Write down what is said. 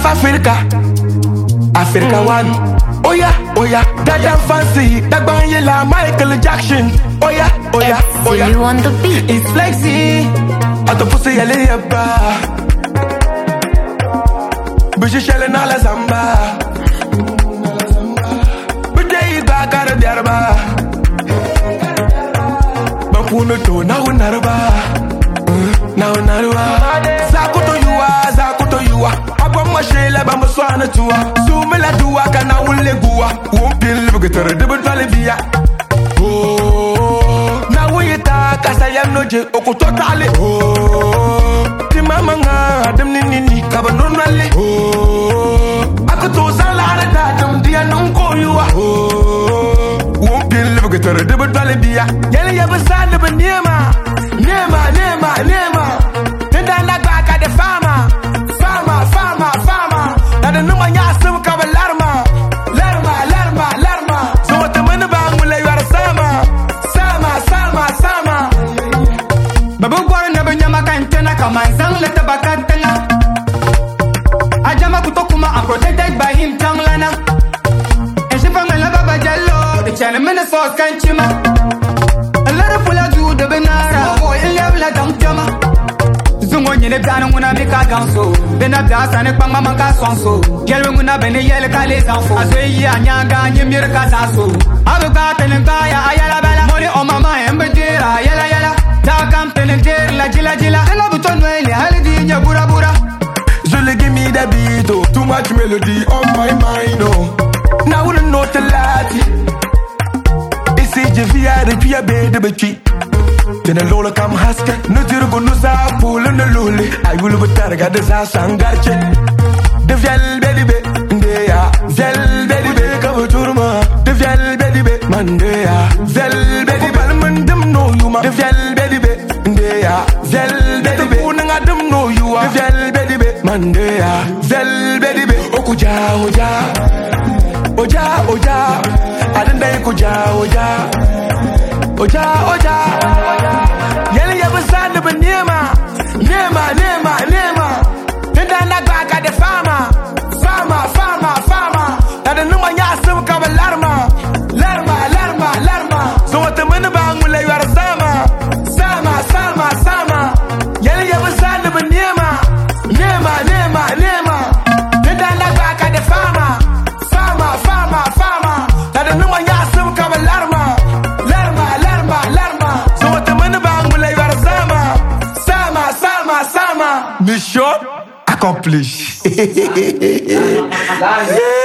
of Africa. Africa one. Oh yeah, that damn fancy. That banyela Michael Jackson. Oh yeah, See you on the beat. It's flexy. At the pussy yale yaba. Bishi shelle na la zamba. Bide iba kara diarba. Bampuno to na unarba. Na unarba. Zakuto yuwa. Abwa shela bamba swana tuwa. Sumela duwa kana ule guwa. Wumpil bugetere debut vale via. Oh, na wita kasa yam noje okutotale. Oh, ti mama nga dem nini kaba nonale. Oh, akuto salare da dem dia nonko yuwa. Oh, wumpil bugetere debut vale via. Yele yabasa de nema. Tenda na baka de fama. The number yasum kaba larma. So what the money bang will you are sama. Babu gwara na banyama kantena kama zang leta bakatena. Ajama kutokuma I'm protected by him tanglana. And she from la baba jallo. The channel Minnesota kanchima. A lot of full of do the benara. Oh, you love la dam jama. Nyine dana muna mika ganso bena dasa ne panga manka sonso yelwe muna bene yele kale zanfo azoyi anyanga nyimir kazaso abuga telenga ya ayala bala moni o mama embedira yala ta kam telenjer la jila ela butonwe le halidi nya bura Zule give me the beat oh too much melody on my mind oh now we know the lati isi je via de pia be de bechi Tena lola kam haske, nutiru gunu sa pulu na luli. Ay gulu butarga de sa sangarche. De vial bedibe, ndeya. Zel bedibe kabuturma. De vial bedibe, mandeya. Zel bedibe, balmandem no yuma. De vial bedibe, ndeya. Zel bedibe, unanga dem no yuma. De vial bedibe, mandeya. Zel bedibe, okuja. Oja, adende kuja, Oja. Yele yabasanda nema. Tenda na baka de fama. Na the number yasum kaba larma. So what the money bang will you are sama. Yele yabasanda nema. Tenda na baka de fama. Na the number yasum kaba larma. Mission accomplished.